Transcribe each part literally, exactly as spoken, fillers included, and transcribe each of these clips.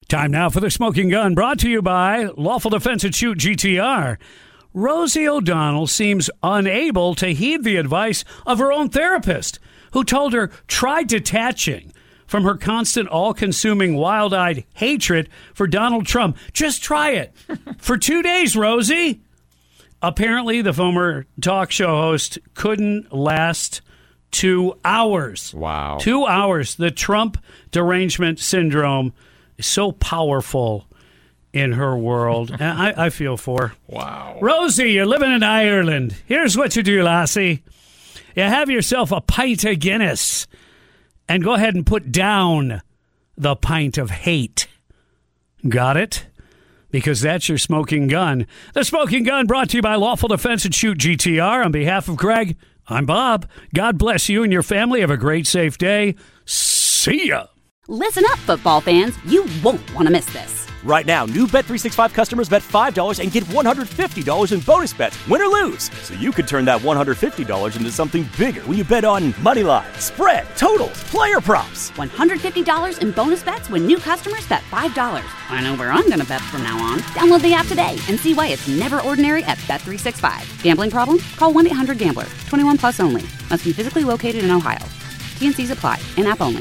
Time now for the Smoking Gun, brought to you by Lawful Defense and Shoot G T R. Rosie O'Donnell seems unable to heed the advice of her own therapist, who told her try detaching from her constant, all-consuming, wild-eyed hatred for Donald Trump. Just try it for two days, Rosie. Apparently, the former talk show host couldn't last two hours. Wow. Two hours. The Trump derangement syndrome is so powerful in her world. And I, I feel for her. Wow. Rosie, you're living in Ireland. Here's what you do, lassie. You have yourself a pint of Guinness and go ahead and put down the pint of hate. Got it? Because that's your smoking gun. The Smoking Gun, brought to you by Lawful Defense and Shoot G T R. On behalf of Greg, I'm Bob. God bless you and your family. Have a great, safe day. See ya. Listen up, football fans. You won't want to miss this. Right now, new Bet three sixty-five customers bet five dollars and get one hundred fifty dollars in bonus bets, win or lose. So you could turn that one hundred fifty dollars into something bigger when you bet on money line, spread, totals, player props. one hundred fifty dollars in bonus bets when new customers bet five dollars. I know where I'm going to bet from now on. Download the app today and see why it's never ordinary at Bet three sixty-five. Gambling problem? Call one eight hundred gambler. twenty-one plus only. Must be physically located in Ohio. T and C's apply. In-app only.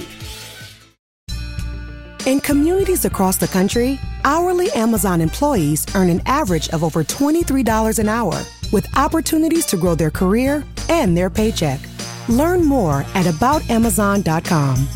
In communities across the country, hourly Amazon employees earn an average of over twenty-three dollars an hour, with opportunities to grow their career and their paycheck. Learn more at about amazon dot com.